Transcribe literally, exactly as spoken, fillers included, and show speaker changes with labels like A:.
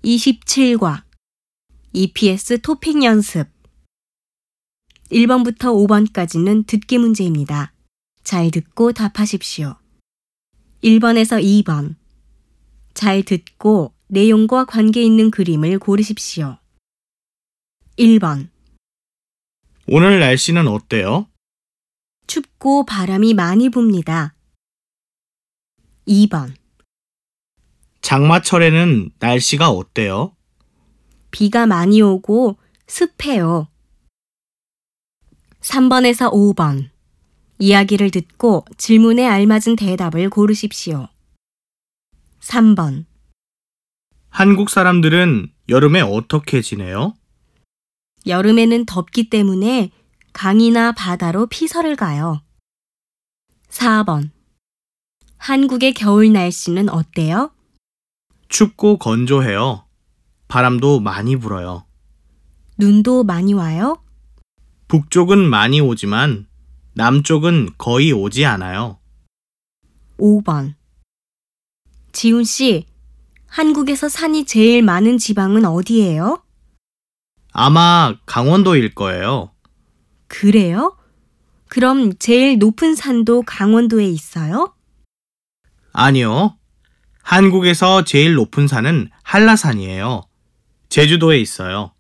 A: 이십칠 과 이피에스 토픽 연습 일 번부터 오 번까지는 듣기 문제입니다. 잘 듣고 답하십시오. 일 번에서 이 번. 잘 듣고 내용과 관계 있는 그림을 고르십시오. 일 번.
B: 오늘 날씨는 어때요?
A: 춥고 바람이 많이 붑니다. 이 번.
B: 장마철에는 날씨가 어때요?
A: 비가 많이 오고 습해요. 삼 번에서 오 번. 이야기를 듣고 질문에 알맞은 대답을 고르십시오. 삼 번.
B: 한국 사람들은 여름에 어떻게 지내요?
A: 여름에는 덥기 때문에 강이나 바다로 피서를 가요. 사 번. 한국의 겨울 날씨는 어때요?
B: 춥고 건조해요. 바람도 많이 불어요.
A: 눈도 많이 와요?
B: 북쪽은 많이 오지만 남쪽은 거의 오지 않아요.
A: 오 번. 지훈 씨, 한국에서 산이 제일 많은 지방은 어디예요?
B: 아마 강원도일 거예요.
A: 그래요? 그럼 제일 높은 산도 강원도에 있어요?
B: 아니요. 한국에서 제일 높은 산은 한라산이에요. 제주도에 있어요.